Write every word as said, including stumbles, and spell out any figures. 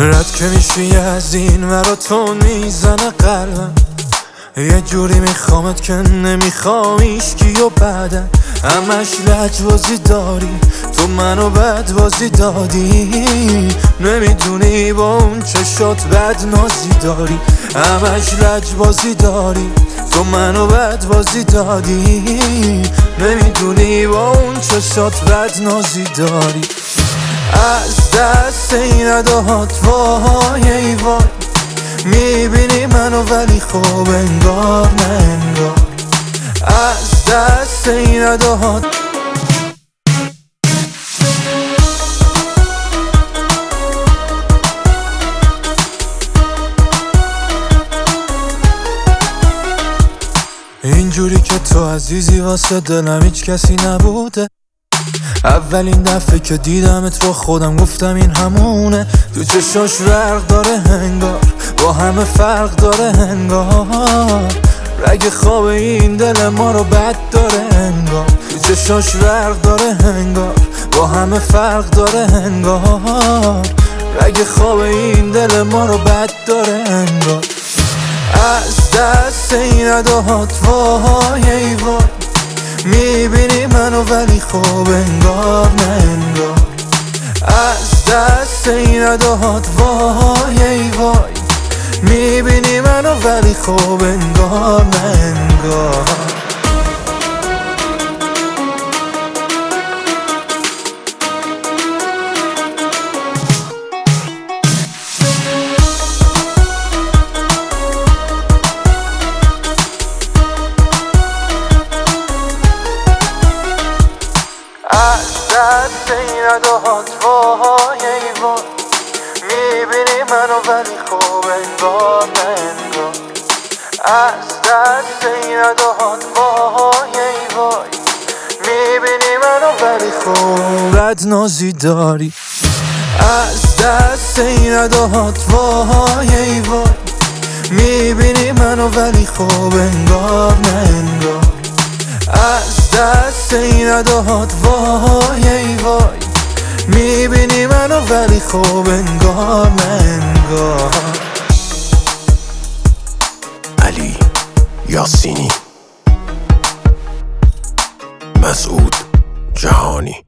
رد که میشی از این ورا تو میزنه قلبم، یه جوری میخوامت که نمیخوام ایشکی و بعدم همش لجبازی داری، تو منو بد بازی دادی، نمیدونی با اون چشات بد نازی داری، همش لجبازی داری، تو منو بد بازی دادی، نمیدونی با اون چشات بد نازی داری. از دست این اداهات وای ای وای، میبینی منو ولی خوب انگار نه انگار. از دست این اداهات اینجوری که تو عزیزی واسه دلم هیچ کسی نبوده، اولین دفعه که دیدمت با خودم گفتم این همونه، تو چشاش برق داره انگار، با همه فرق داره انگار، رگ خواب این دل ما رو بد داره انگار، تو چشاش برق داره انگار، با همه فرق داره انگار، رگ خواب این دل ما رو بد داره انگار. از دست این اداهات وای ای وای، میبینی منو ولی خوب انگار نه انگار. از دست این اداهات وای ای وای، میبینی منو ولی خوب انگار نه انگار. از دست این اداهات وای ای وای، میبینی منو ولی خوب انگار نه انگار. از دست این اداهات وای ای وای، میبینی منو ولی خوب بد نازی داری. از دست این اداهات وای ای وای، میبینی منو ولی خوب انگار نه انگار. از دست این اداهات وای ای وای، میبینی منو ولی خوب انگار نه انگار. علی یاسینی، مسعود جهانی.